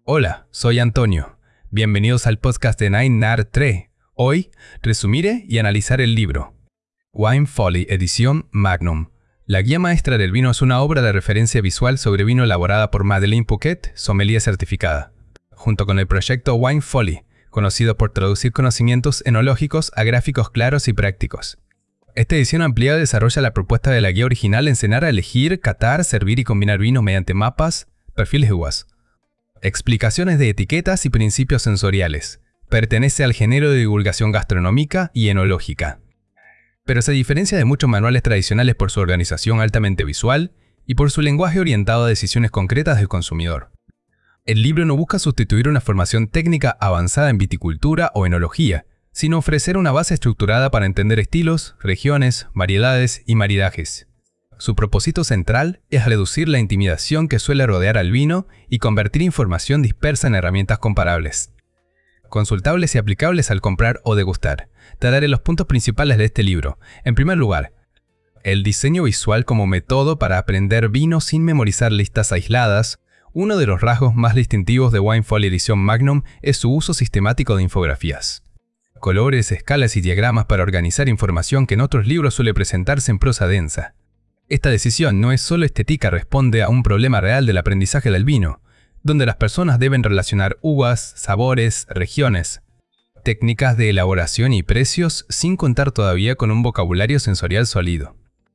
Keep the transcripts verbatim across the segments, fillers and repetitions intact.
Hola, soy Antonio. Bienvenidos al podcast de Nine Nar tres. Hoy, resumiré y analizar el libro Wine Folly, edición Magnum. La guía maestra del vino es una obra de referencia visual sobre vino elaborada por Madeleine Pouquet, sommelier certificada, junto con el proyecto Wine Folly, conocido por traducir conocimientos enológicos a gráficos claros y prácticos. Esta edición ampliada desarrolla la propuesta de la guía original, enseñar a elegir, catar, servir y combinar vinos mediante mapas, perfiles de uvas, explicaciones de etiquetas y principios sensoriales. Pertenece al género de divulgación gastronómica y enológica, pero se diferencia de muchos manuales tradicionales por su organización altamente visual y por su lenguaje orientado a decisiones concretas del consumidor. El libro no busca sustituir una formación técnica avanzada en viticultura o enología, sino ofrecer una base estructurada para entender estilos, regiones, variedades y maridajes. Su propósito central es reducir la intimidación que suele rodear al vino y convertir información dispersa en herramientas comparables, consultables y aplicables al comprar o degustar. Te daré los puntos principales de este libro. En primer lugar, el diseño visual como método para aprender vino sin memorizar listas aisladas. Uno de los rasgos más distintivos de Wine Folly edición Magnum es su uso sistemático de infografías, colores, escalas y diagramas para organizar información que en otros libros suele presentarse en prosa densa. Esta decisión no es solo estética, responde a un problema real del aprendizaje del vino, donde las personas deben relacionar uvas, sabores, regiones, técnicas de elaboración y precios, sin contar todavía con un vocabulario sensorial sólido.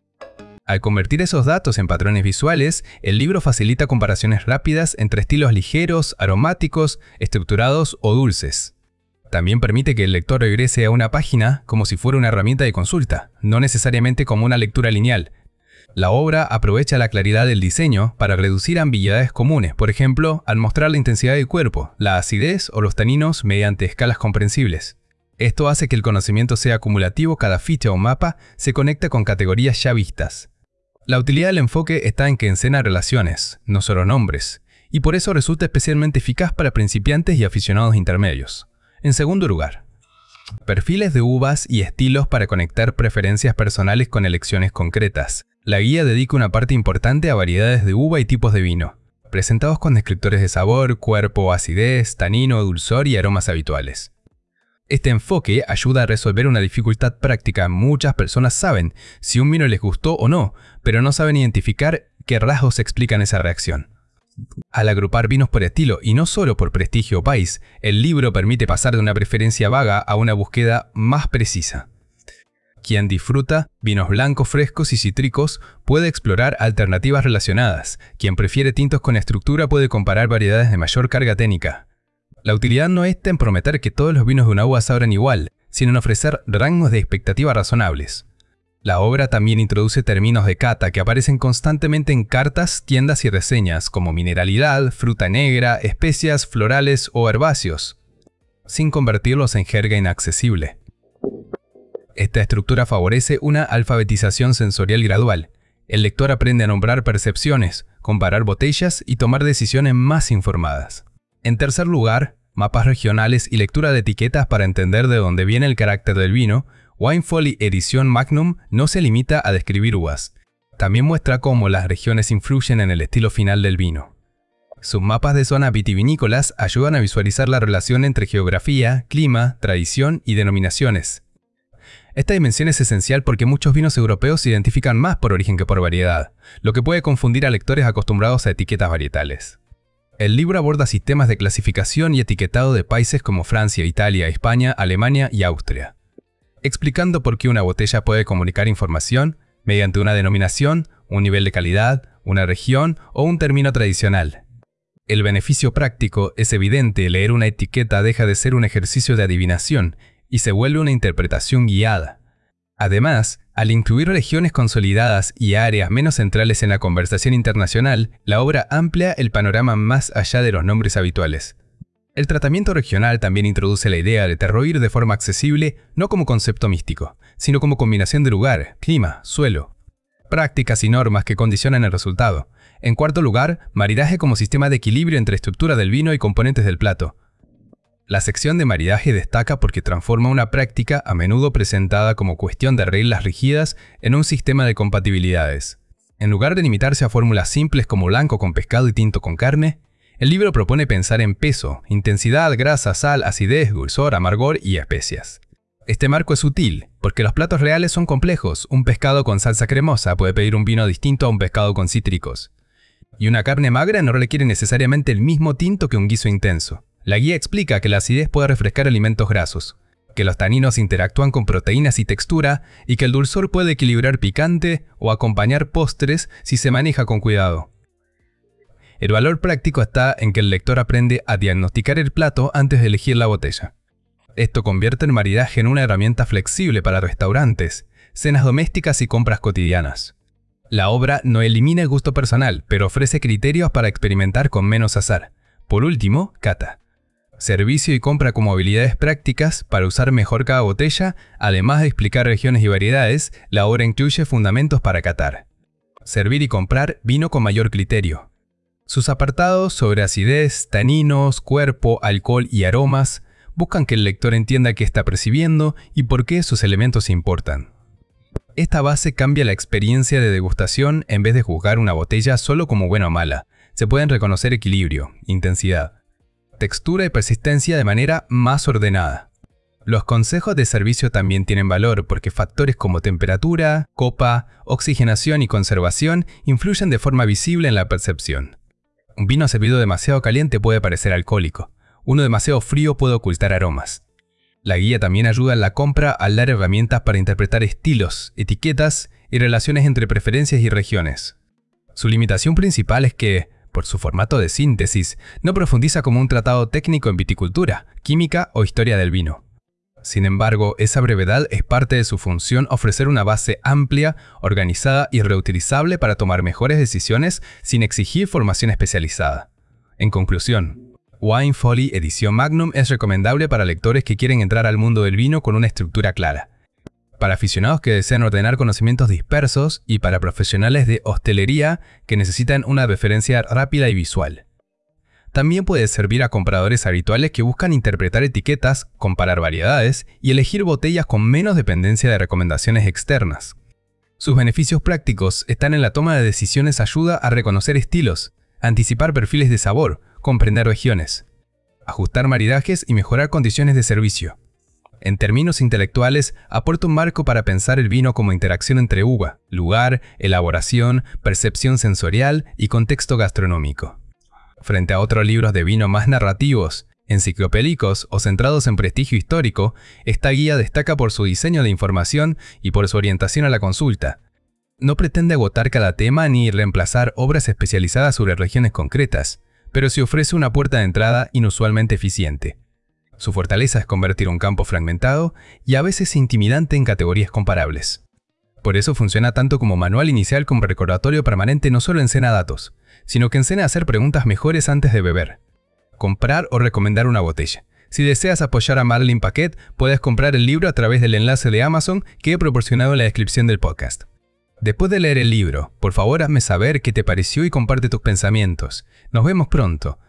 Al convertir esos datos en patrones visuales, el libro facilita comparaciones rápidas entre estilos ligeros, aromáticos, estructurados o dulces. También permite que el lector regrese a una página como si fuera una herramienta de consulta, no necesariamente como una lectura lineal. La obra aprovecha la claridad del diseño para reducir ambigüedades comunes, por ejemplo, al mostrar la intensidad del cuerpo, la acidez o los taninos mediante escalas comprensibles. Esto hace que el conocimiento sea acumulativo, cada ficha o mapa se conecta con categorías ya vistas. La utilidad del enfoque está en que encena relaciones, no solo nombres, y por eso resulta especialmente eficaz para principiantes y aficionados intermedios. En segundo lugar, perfiles de uvas y estilos para conectar preferencias personales con elecciones concretas. La guía dedica una parte importante a variedades de uva y tipos de vino, presentados con descriptores de sabor, cuerpo, acidez, tanino, dulzor y aromas habituales. Este enfoque ayuda a resolver una dificultad práctica. Muchas personas saben si un vino les gustó o no, pero no saben identificar qué rasgos explican esa reacción. Al agrupar vinos por estilo y no solo por prestigio o país, el libro permite pasar de una preferencia vaga a una búsqueda más precisa. Quien disfruta vinos blancos frescos y cítricos puede explorar alternativas relacionadas. Quien prefiere tintos con estructura puede comparar variedades de mayor carga técnica. La utilidad no está en prometer que todos los vinos de una uva sabrán igual, sino en ofrecer rangos de expectativa razonables. La obra también introduce términos de cata que aparecen constantemente en cartas, tiendas y reseñas, como mineralidad, fruta negra, especias, florales o herbáceos, sin convertirlos en jerga inaccesible. Esta estructura favorece una alfabetización sensorial gradual. El lector aprende a nombrar percepciones, comparar botellas y tomar decisiones más informadas. En tercer lugar, mapas regionales y lectura de etiquetas para entender de dónde viene el carácter del vino. Wine Folly edición Magnum no se limita a describir uvas. También muestra cómo las regiones influyen en el estilo final del vino. Sus mapas de zonas vitivinícolas ayudan a visualizar la relación entre geografía, clima, tradición y denominaciones. Esta dimensión es esencial porque muchos vinos europeos se identifican más por origen que por variedad, lo que puede confundir a lectores acostumbrados a etiquetas varietales. El libro aborda sistemas de clasificación y etiquetado de países como Francia, Italia, España, Alemania y Austria, explicando por qué una botella puede comunicar información mediante una denominación, un nivel de calidad, una región o un término tradicional. El beneficio práctico es evidente. Leer una etiqueta deja de ser un ejercicio de adivinación y se vuelve una interpretación guiada. Además, al incluir regiones consolidadas y áreas menos centrales en la conversación internacional, la obra amplía el panorama más allá de los nombres habituales. El tratamiento regional también introduce la idea de terroir de forma accesible, no como concepto místico, sino como combinación de lugar, clima, suelo, prácticas y normas que condicionan el resultado. En cuarto lugar, maridaje como sistema de equilibrio entre estructura del vino y componentes del plato. La sección de maridaje destaca porque transforma una práctica a menudo presentada como cuestión de reglas rígidas en un sistema de compatibilidades. En lugar de limitarse a fórmulas simples como blanco con pescado y tinto con carne, El libro propone pensar en peso, intensidad, grasa, sal, acidez, dulzor, amargor y especias. Este marco es sutil, porque los platos reales son complejos. Un pescado con salsa cremosa puede pedir un vino distinto a un pescado con cítricos. Y una carne magra no requiere necesariamente el mismo tinto que un guiso intenso. La guía explica que la acidez puede refrescar alimentos grasos, que los taninos interactúan con proteínas y textura, y que el dulzor puede equilibrar picante o acompañar postres si se maneja con cuidado. El valor práctico está en que el lector aprende a diagnosticar el plato antes de elegir la botella. Esto convierte el maridaje en una herramienta flexible para restaurantes, cenas domésticas y compras cotidianas. La obra no elimina el gusto personal, pero ofrece criterios para experimentar con menos azar. Por último, cata. Servicio y compra como habilidades prácticas para usar mejor cada botella. Además de explicar regiones y variedades, la obra incluye fundamentos para catar. Servir y comprar vino con mayor criterio. Sus apartados sobre acidez, taninos, cuerpo, alcohol y aromas buscan que el lector entienda qué está percibiendo y por qué esos elementos importan. Esta base cambia la experiencia de degustación. En vez de juzgar una botella solo como buena o mala, se pueden reconocer equilibrio, intensidad, textura y persistencia de manera más ordenada. Los consejos de servicio también tienen valor porque factores como temperatura, copa, oxigenación y conservación influyen de forma visible en la percepción. Un vino servido demasiado caliente puede parecer alcohólico. Uno demasiado frío puede ocultar aromas. La guía también ayuda en la compra al dar herramientas para interpretar estilos, etiquetas y relaciones entre preferencias y regiones. Su limitación principal es que, por su formato de síntesis, no profundiza como un tratado técnico en viticultura, química o historia del vino. Sin embargo, esa brevedad es parte de su función: ofrecer una base amplia, organizada y reutilizable para tomar mejores decisiones sin exigir formación especializada. En conclusión, Wine Folly edición Magnum es recomendable para lectores que quieren entrar al mundo del vino con una estructura clara, para aficionados que desean ordenar conocimientos dispersos y para profesionales de hostelería que necesitan una referencia rápida y visual. También puede servir a compradores habituales que buscan interpretar etiquetas, comparar variedades y elegir botellas con menos dependencia de recomendaciones externas. Sus beneficios prácticos están en la toma de decisiones: ayuda a reconocer estilos, anticipar perfiles de sabor, comprender regiones, ajustar maridajes y mejorar condiciones de servicio. En términos intelectuales, aporta un marco para pensar el vino como interacción entre uva, lugar, elaboración, percepción sensorial y contexto gastronómico. Frente a otros libros de vino más narrativos, enciclopédicos o centrados en prestigio histórico, esta guía destaca por su diseño de información y por su orientación a la consulta. No pretende agotar cada tema ni reemplazar obras especializadas sobre regiones concretas, pero sí ofrece una puerta de entrada inusualmente eficiente. Su fortaleza es convertir un campo fragmentado y a veces intimidante en categorías comparables. Por eso funciona tanto como manual inicial como recordatorio permanente. No solo enseña datos, sino que enseña a hacer preguntas mejores antes de beber, comprar o recomendar una botella. Si deseas apoyar a Marlene Paquet, puedes comprar el libro a través del enlace de Amazon que he proporcionado en la descripción del podcast. Después de leer el libro, por favor hazme saber qué te pareció y comparte tus pensamientos. Nos vemos pronto.